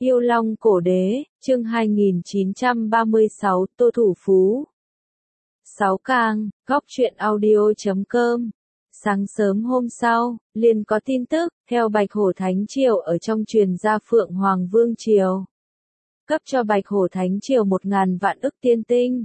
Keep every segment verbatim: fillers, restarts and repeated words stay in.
Yêu Long Cổ Đế, chương hai nghìn chín trăm ba mươi sáu, Tô Thủ Phú. sáu Cang, góc truyện audio chấm com. Sáng sớm hôm sau, liền có tin tức, theo Bạch Hổ Thánh Triều ở trong truyền ra Phượng Hoàng Vương Triều. Cấp cho Bạch Hổ Thánh Triều một ngàn vạn ức tiên tinh.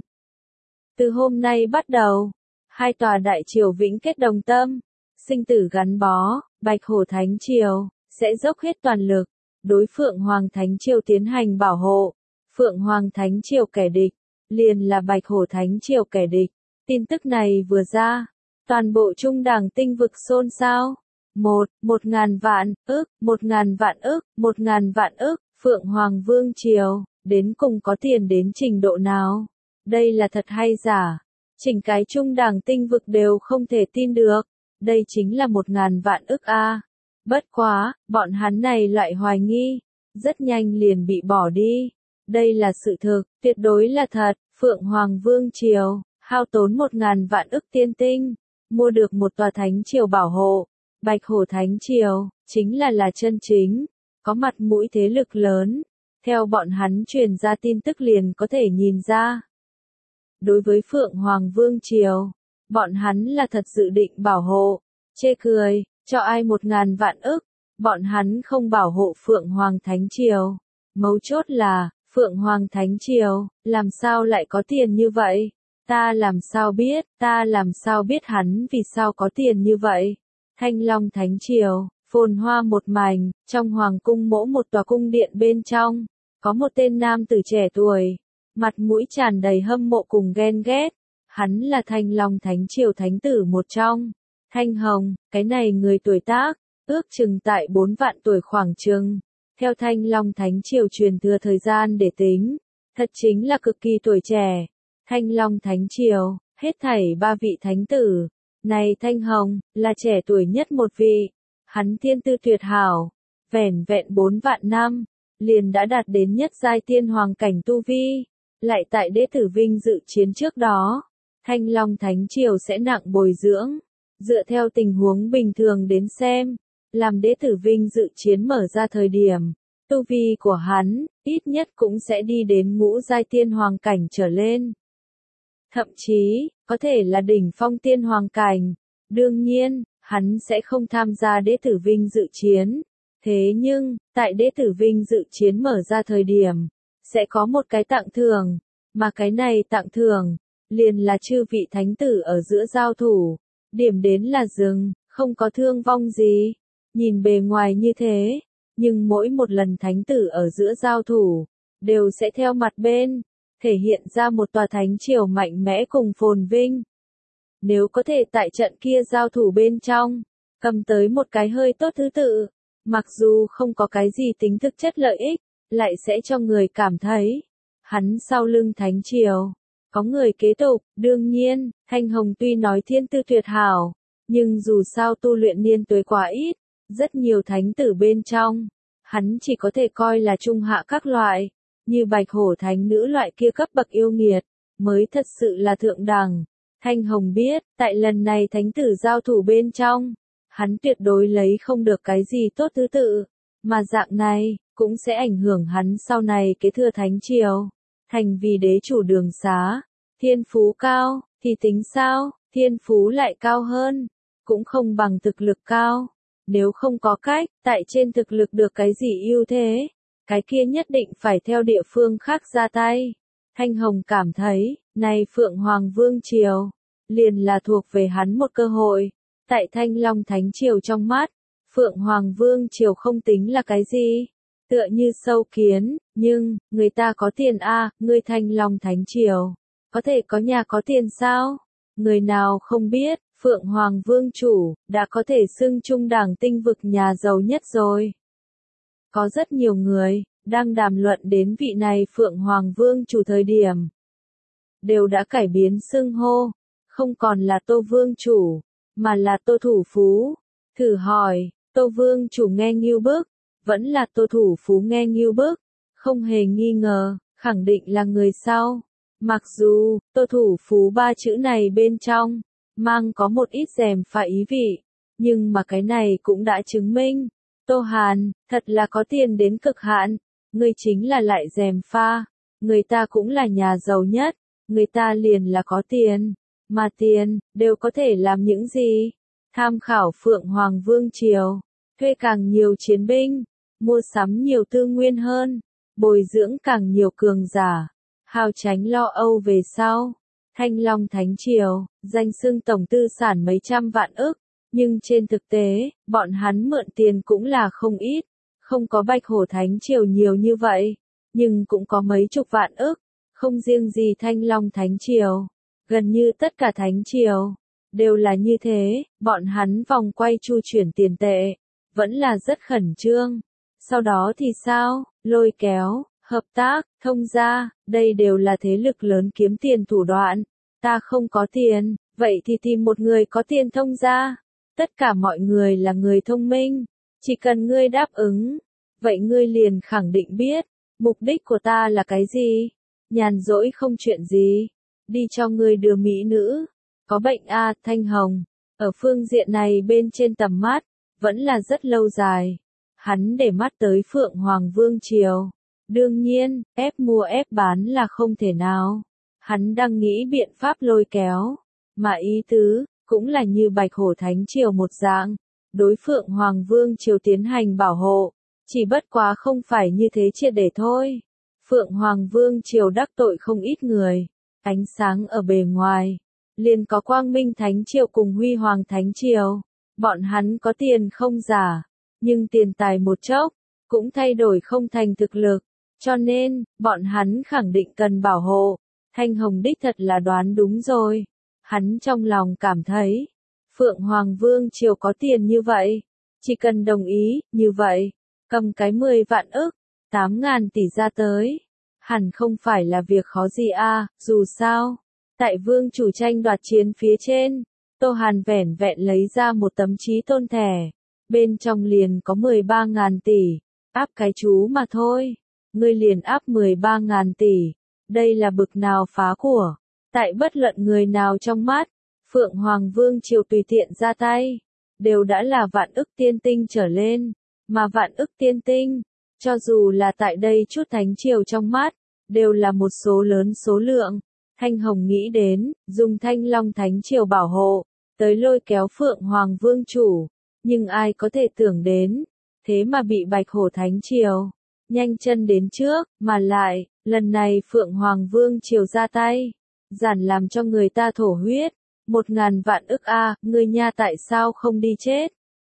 Từ hôm nay bắt đầu, hai tòa đại triều vĩnh kết đồng tâm, sinh tử gắn bó, Bạch Hổ Thánh Triều sẽ dốc hết toàn lực đối Phượng Hoàng Thánh Triều tiến hành bảo hộ. Phượng Hoàng Thánh Triều kẻ địch, liền là Bạch Hổ Thánh Triều kẻ địch. Tin tức này vừa ra, toàn bộ trung đẳng tinh vực xôn xao. Một, một ngàn vạn ức, một ngàn vạn ức, một ngàn vạn ức, Phượng Hoàng Vương Triều, đến cùng có tiền đến trình độ nào? Đây là thật hay giả? Chỉnh cái trung đẳng tinh vực đều không thể tin được. Đây chính là một ngàn vạn ức a. Bất quá, bọn hắn này loại hoài nghi, rất nhanh liền bị bỏ đi. Đây là sự thực, tuyệt đối là thật. Phượng Hoàng Vương Triều, hao tốn một ngàn vạn ức tiên tinh, mua được một tòa thánh triều bảo hộ. Bạch Hổ Thánh Triều, chính là là chân chính, có mặt mũi thế lực lớn. Theo bọn hắn truyền ra tin tức liền có thể nhìn ra. Đối với Phượng Hoàng Vương Triều, bọn hắn là thật dự định bảo hộ. Chê cười, cho ai một ngàn vạn ức, bọn hắn không bảo hộ Phượng Hoàng Thánh Triều. Mấu chốt là, Phượng Hoàng Thánh Triều, làm sao lại có tiền như vậy? Ta làm sao biết, ta làm sao biết hắn vì sao có tiền như vậy? Thanh Long Thánh Triều, phồn hoa một mảnh, trong hoàng cung mỗi một tòa cung điện bên trong, có một tên nam tử trẻ tuổi, mặt mũi tràn đầy hâm mộ cùng ghen ghét. Hắn là Thanh Long Thánh Triều thánh tử một trong. Thanh Hồng, cái này người tuổi tác, ước chừng tại bốn vạn tuổi khoảng chừng. Theo Thanh Long Thánh Triều truyền thừa thời gian để tính, thật chính là cực kỳ tuổi trẻ. Thanh Long Thánh Triều, hết thảy ba vị thánh tử. Này Thanh Hồng, là trẻ tuổi nhất một vị. Hắn thiên tư tuyệt hảo, vẻn vẹn bốn vạn năm, liền đã đạt đến nhất giai tiên hoàng cảnh tu vi. Lại tại đế tử vinh dự chiến trước đó, Thanh Long Thánh Triều sẽ nặng bồi dưỡng. Dựa theo tình huống bình thường đến xem, làm đế tử vinh dự chiến mở ra thời điểm, tu vi của hắn, ít nhất cũng sẽ đi đến ngũ giai tiên hoàng cảnh trở lên. Thậm chí, có thể là đỉnh phong tiên hoàng cảnh. Đương nhiên, hắn sẽ không tham gia đế tử vinh dự chiến. Thế nhưng, tại đế tử vinh dự chiến mở ra thời điểm, sẽ có một cái tặng thưởng, mà cái này tặng thưởng, liền là chư vị thánh tử ở giữa giao thủ. Điểm đến là dừng, không có thương vong gì. Nhìn bề ngoài như thế, nhưng mỗi một lần thánh tử ở giữa giao thủ, đều sẽ theo mặt bên, thể hiện ra một tòa thánh triều mạnh mẽ cùng phồn vinh. Nếu có thể tại trận kia giao thủ bên trong, cầm tới một cái hơi tốt thứ tự, mặc dù không có cái gì tính thực chất lợi ích, lại sẽ cho người cảm thấy, hắn sau lưng thánh triều có người kế tục. Đương nhiên, Thanh Hồng tuy nói thiên tư tuyệt hảo, nhưng dù sao tu luyện niên tuế quá ít, rất nhiều thánh tử bên trong, hắn chỉ có thể coi là trung hạ các loại, như Bạch Hổ Thánh Nữ loại kia cấp bậc yêu nghiệt, mới thật sự là thượng đẳng. Thanh Hồng biết, tại lần này thánh tử giao thủ bên trong, hắn tuyệt đối lấy không được cái gì tốt thứ tự, mà dạng này, cũng sẽ ảnh hưởng hắn sau này kế thừa thánh triều. Thành vì đế chủ đường xá, thiên phú cao, thì tính sao, thiên phú lại cao hơn, cũng không bằng thực lực cao. Nếu không có cách, tại trên thực lực được cái gì ưu thế, cái kia nhất định phải theo địa phương khác ra tay. Thanh Hồng cảm thấy, này Phượng Hoàng Vương Triều, liền là thuộc về hắn một cơ hội. Tại Thanh Long Thánh Triều trong mắt, Phượng Hoàng Vương Triều không tính là cái gì. Tựa như sâu kiến, nhưng, người ta có tiền a, à, người Thanh Long Thánh Triều, có thể có nhà có tiền sao? Người nào không biết, Phượng Hoàng Vương Chủ, đã có thể xưng trung đẳng tinh vực nhà giàu nhất rồi. Có rất nhiều người, đang đàm luận đến vị này Phượng Hoàng Vương Chủ thời điểm, đều đã cải biến xưng hô, không còn là Tô Vương Chủ, mà là Tô Thủ Phú. Thử hỏi, Tô Vương Chủ nghe ngưu bức, vẫn là Tô Thủ Phú nghe ngưu bức, không hề nghi ngờ, khẳng định là người sau. Mặc dù, Tô Thủ Phú ba chữ này bên trong, mang có một ít rèm pha ý vị, nhưng mà cái này cũng đã chứng minh, Tô Hàn, thật là có tiền đến cực hạn. ngươi chính là lại gièm pha, người ta cũng là nhà giàu nhất, người ta liền là có tiền, mà tiền, đều có thể làm những gì? Tham khảo Phượng Hoàng Vương Triều, thuê càng nhiều chiến binh, mua sắm nhiều tư nguyên hơn, bồi dưỡng càng nhiều cường giả, hao tránh lo âu về sau. Thanh Long Thánh Triều, danh xưng tổng tư sản mấy trăm vạn ức, nhưng trên thực tế, bọn hắn mượn tiền cũng là không ít, không có Bạch Hổ Thánh Triều nhiều như vậy, nhưng cũng có mấy chục vạn ức, không riêng gì Thanh Long Thánh Triều, gần như tất cả Thánh Triều, đều là như thế, bọn hắn vòng quay chu chuyển tiền tệ, vẫn là rất khẩn trương. Sau đó thì sao, lôi kéo, hợp tác, thông gia, đây đều là thế lực lớn kiếm tiền thủ đoạn. Ta không có tiền, vậy thì tìm một người có tiền thông gia. Tất cả mọi người là người thông minh, chỉ cần ngươi đáp ứng, vậy ngươi liền khẳng định biết, mục đích của ta là cái gì. Nhàn rỗi không chuyện gì, đi cho ngươi đưa mỹ nữ. Có bệnh a, Thanh Hồng, ở phương diện này bên trên tầm mắt, vẫn là rất lâu dài. Hắn để mắt tới Phượng Hoàng Vương Triều. Đương nhiên, ép mua ép bán là không thể nào. Hắn đang nghĩ biện pháp lôi kéo. Mà ý tứ, cũng là như Bạch Hổ Thánh Triều một dạng. Đối Phượng Hoàng Vương Triều tiến hành bảo hộ. Chỉ bất quá không phải như thế triệt để thôi. Phượng Hoàng Vương Triều đắc tội không ít người. Ánh sáng ở bề ngoài. Liền có Quang Minh Thánh Triều cùng Huy Hoàng Thánh Triều. Bọn hắn có tiền không giả. Nhưng tiền tài một chốc, cũng thay đổi không thành thực lực. Cho nên, bọn hắn khẳng định cần bảo hộ. Thanh Hồng đích thật là đoán đúng rồi. Hắn trong lòng cảm thấy, Phượng Hoàng Vương Triều có tiền như vậy. Chỉ cần đồng ý, như vậy, cầm cái mười vạn ức, tám ngàn tỷ ra tới. Hẳn không phải là việc khó gì a, dù sao. Tại vương chủ tranh đoạt chiến phía trên, Tô Hàn vẻn vẹn lấy ra một tấm chí tôn thẻ. Bên trong liền có mười ba ngàn tỷ, áp cái chú mà thôi. Ngươi liền áp mười ba ngàn tỷ. Đây là bực nào phá của. Tại bất luận người nào trong mắt, Phượng Hoàng Vương Triều tùy tiện ra tay, đều đã là vạn ức tiên tinh trở lên. Mà vạn ức tiên tinh, cho dù là tại đây chút thánh triều trong mắt, đều là một số lớn số lượng. Thanh Hồng nghĩ đến, dùng Thanh Long Thánh Triều bảo hộ, tới lôi kéo Phượng Hoàng Vương Chủ. Nhưng ai có thể tưởng đến, thế mà bị Bạch Hổ Thánh Triều nhanh chân đến trước, mà lại, lần này Phượng Hoàng Vương Triều ra tay, giản làm cho người ta thổ huyết, một ngàn vạn ức a, ngươi nha tại sao không đi chết?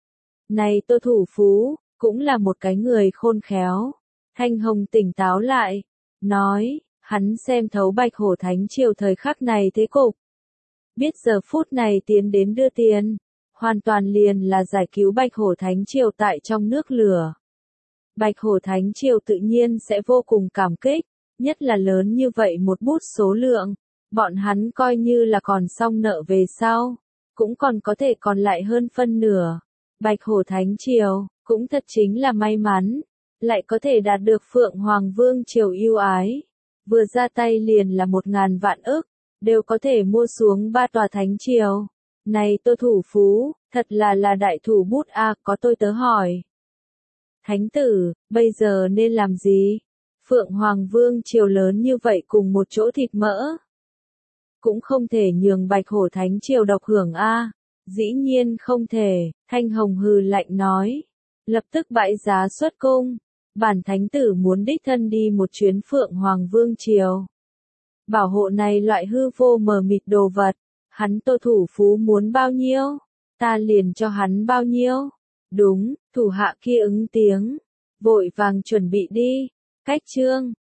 Này Tô Thủ Phú, cũng là một cái người khôn khéo. Thanh Hồng tỉnh táo lại, nói, hắn xem thấu Bạch Hổ Thánh Triều thời khắc này thế cục. Biết giờ phút này tiến đến đưa tiền, hoàn toàn liền là giải cứu Bạch Hổ Thánh Triều tại trong nước lửa. Bạch Hổ Thánh Triều tự nhiên sẽ vô cùng cảm kích, nhất là lớn như vậy một bút số lượng, bọn hắn coi như là còn xong nợ về sau, cũng còn có thể còn lại hơn phân nửa. Bạch Hổ Thánh Triều, cũng thật chính là may mắn, lại có thể đạt được Phượng Hoàng Vương Triều yêu ái, vừa ra tay liền là một ngàn vạn ức, đều có thể mua xuống ba tòa Thánh Triều. Này Tô Thủ Phú, thật là là đại thủ bút a, có tôi tớ hỏi. Thánh tử, bây giờ nên làm gì? Phượng Hoàng Vương Triều lớn như vậy cùng một chỗ thịt mỡ. Cũng không thể nhường Bạch Hổ Thánh Triều độc hưởng a. Dĩ nhiên không thể, Thanh Hồng hừ lạnh nói. Lập tức bãi giá xuất cung. Bản thánh tử muốn đích thân đi một chuyến Phượng Hoàng Vương Triều. Bảo hộ này loại hư vô mờ mịt đồ vật. Hắn Tô Thủ Phú muốn bao nhiêu? Ta liền cho hắn bao nhiêu? Đúng, thủ hạ kia ứng tiếng. Vội vàng chuẩn bị đi. Cách chương.